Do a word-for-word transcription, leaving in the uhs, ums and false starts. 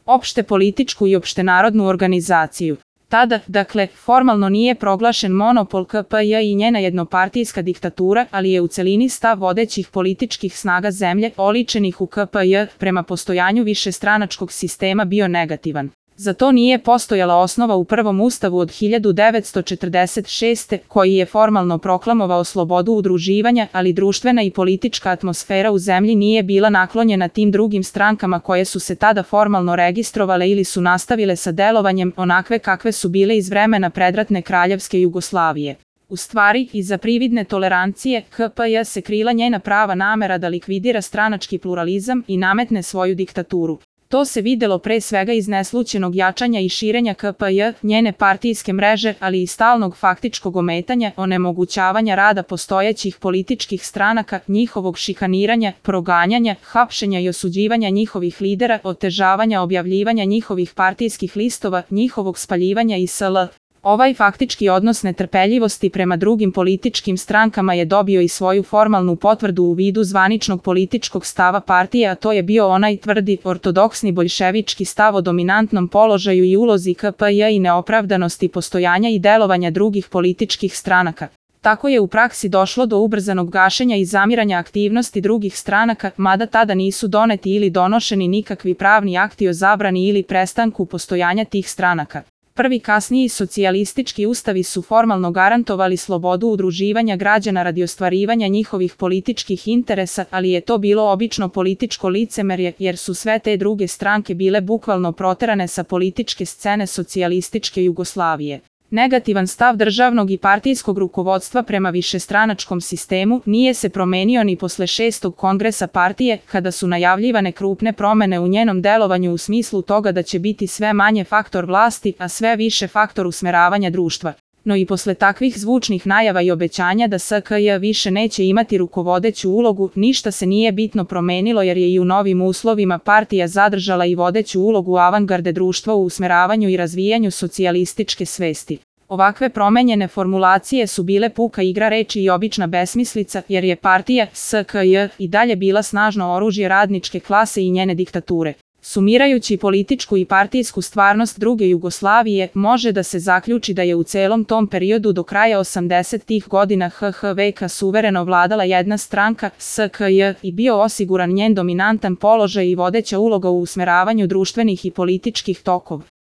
opšte političku i opštenarodnu organizaciju. Tada, dakle, formalno nije proglašen monopol K P J i njena jednopartijska diktatura, ali je u celini stav vodećih političkih snaga zemlje, oličenih u K P J, prema postojanju višestranačkog sistema bio negativan. Za to nije postojala osnova u prvom ustavu od hiljadu devetsto četrdeset šeste. koji je formalno proklamovao slobodu udruživanja, ali društvena i politička atmosfera u zemlji nije bila naklonjena tim drugim strankama koje su se tada formalno registrovale ili su nastavile sa delovanjem onakve kakve su bile iz vremena predratne kraljevske Jugoslavije. U stvari, iza prividne tolerancije, K P J se krila njena prava namera da likvidira stranački pluralizam i nametne svoju diktaturu. To se videlo pre svega iz neslućenog jačanja i širenja K P J, njene partijske mreže, ali i stalnog faktičkog ometanja, onemogućavanja rada postojećih političkih stranaka, njihovog šikaniranja, proganjanja, hapšenja i osuđivanja njihovih lidera, otežavanja objavljivanja njihovih partijskih listova, njihovog spaljivanja i sl. Ovaj faktički odnos netrpeljivosti prema drugim političkim strankama je dobio i svoju formalnu potvrdu u vidu zvaničnog političkog stava partije, a to je bio onaj tvrdi, ortodoksni boljševički stav o dominantnom položaju i ulozi K P J i neopravdanosti postojanja i delovanja drugih političkih stranaka. Tako je u praksi došlo do ubrzanog gašenja i zamiranja aktivnosti drugih stranaka, mada tada nisu doneti ili donošeni nikakvi pravni akti o zabrani ili prestanku postojanja tih stranaka. Prvi kasniji socijalistički ustavi su formalno garantovali slobodu udruživanja građana radi ostvarivanja njihovih političkih interesa, ali je to bilo obično političko licemerje, jer su sve te druge stranke bile bukvalno proterane sa političke scene socijalističke Jugoslavije. Negativan stav državnog i partijskog rukovodstva prema višestranačkom sistemu nije se promenio ni posle šestog kongresa partije, kada su najavljivane krupne promene u njenom delovanju u smislu toga da će biti sve manje faktor vlasti, a sve više faktor usmeravanja društva. No i posle takvih zvučnih najava i obećanja da S K J više neće imati rukovodeću ulogu, ništa se nije bitno promenilo jer je i u novim uslovima partija zadržala i vodeću ulogu avangarde društva u usmeravanju i razvijanju socijalističke svesti. Ovakve promenjene formulacije su bile puka igra reči i obična besmislica, jer je partija S K J i dalje bila snažno oružje radničke klase i njene diktature. Sumirajući političku i partijsku stvarnost druge Jugoslavije, može da se zaključi da je u celom tom periodu do kraja osamdesetih godina H H V K suvereno vladala jedna stranka, S K J, i bio osiguran njen dominantan položaj i vodeća uloga u usmeravanju društvenih i političkih tokova.